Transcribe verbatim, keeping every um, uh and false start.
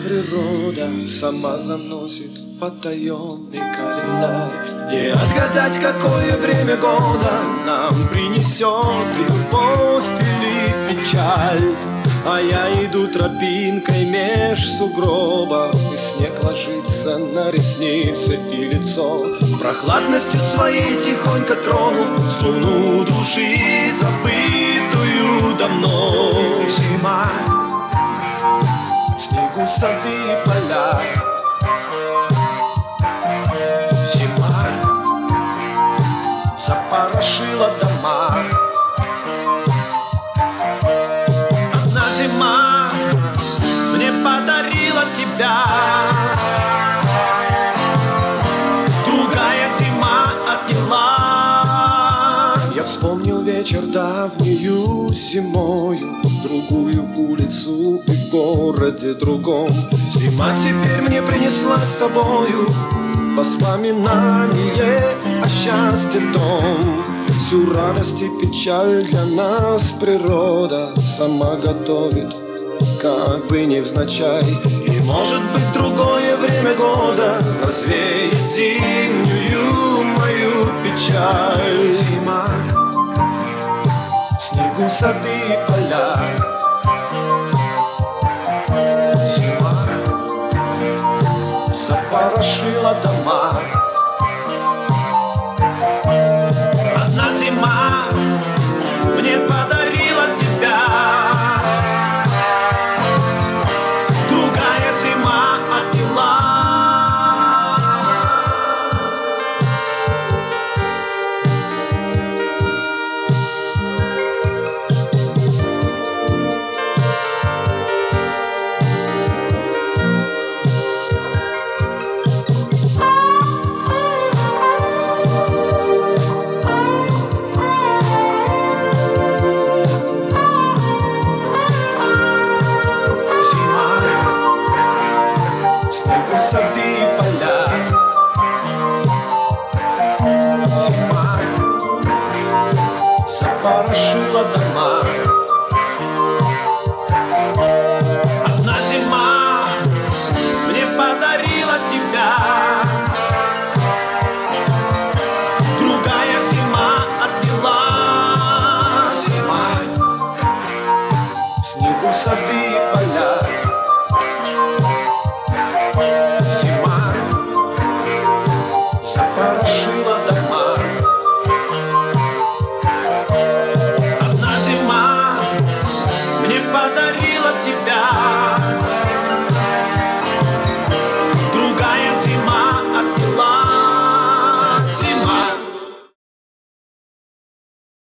природа сама заносит потаенный календарь. Не отгадать, какое время года нам принесет любовь или печаль. А я иду тропинкой меж сугробов, и снег ложится на ресницы и лицо. Прохладностью своей тихонько тронув струну души, забытую давно. Зима, снегу сады и поля. Зима запорошила дома. Одна зима мне подарила тебя, другая зима отняла. Я вспомнил вечер давнюю зимою, другую улицу и в городе другом. Зима теперь мне принесла с собою воспоминание о счастье том. Всю радость и печаль для нас природа сама готовит, как бы невзначай. И может быть другое время года развеет зимнюю мою печаль. Зима, снегу сады